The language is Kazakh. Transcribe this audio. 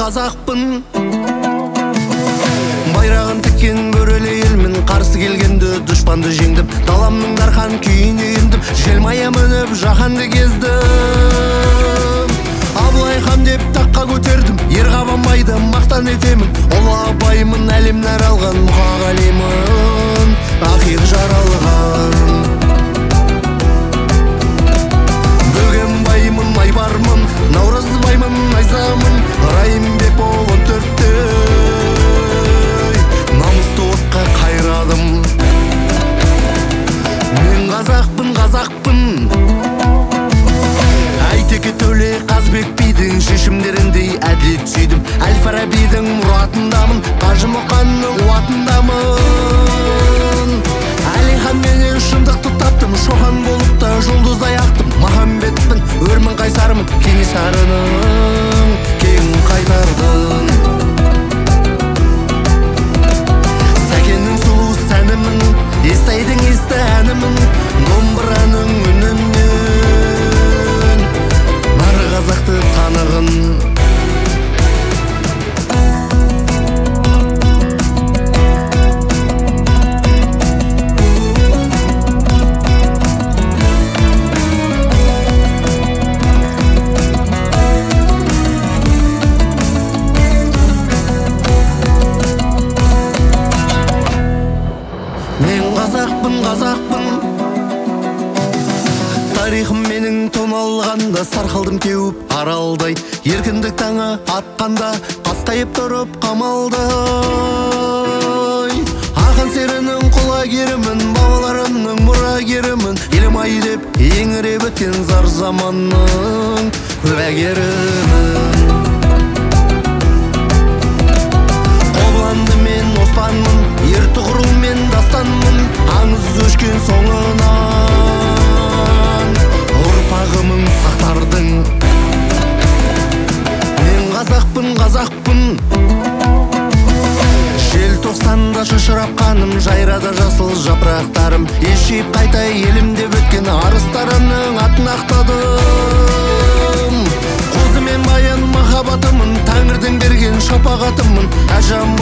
қазақпын. Байрағын тіккен көрелі елмін, қарсы келгенді дұшпанды жеңдім. Даламның дархан күйіне ендім, желмая мініп жаһанды кездім. Абылай хан деп таққа көтердім, ер қабанбайды мақтан етемін. Ұлы абаймын, әлемнер алған мұқағалимын, ақиық жаралған. Бөгенбаймын, айбармын, наурызбаймын, найзамын, Райымбек бол 14-те намысты отқа қайрадым. Мен қазақпын, қазақпын. Әйтеке Төле Қазбек бидің шешімдеріндей әділет сүйдім. Әл-Фарабидің мұратындамын, Қажы Мұқанның қуатындамын. Әлихан менен шындықты таптым, шоқан болып та жұлдыздай ақтым. Махамбетпін, өрмін қайсармын, Кенесарының кегін қайтардым. Сәкеннің сұлу сәнімін, естайдың есті әнімін, домбыраның үнінен нар қазақты танығын. Мен қазақпын, қазақпын. Тарихым менің томалғанда, сарқылдым теуіп аралдай. Еркіндік таңы атқанда, қасқайып тұрып қамалдай. Ақын серінің құлагерімін, бабаларымның мұрагерімін. Елім-ай деп еңіреп өткен зар заманның куәгерімін. Қобыланды мен оспанмын, ертұғырыл мен дастанмын. Аңыз өшкен соңынан ұрпағымын сақтардың. Мен қазақпын, қазақпын. Желтоқсанда шашырап қаным, жайрада жасыл жапырақтарым. Ешіп қайта елімдеп өткен арыстарымның атын ақтадым. Қозы мен баян махаббатымын, Тәңірдің берген шапағатымын. Әжам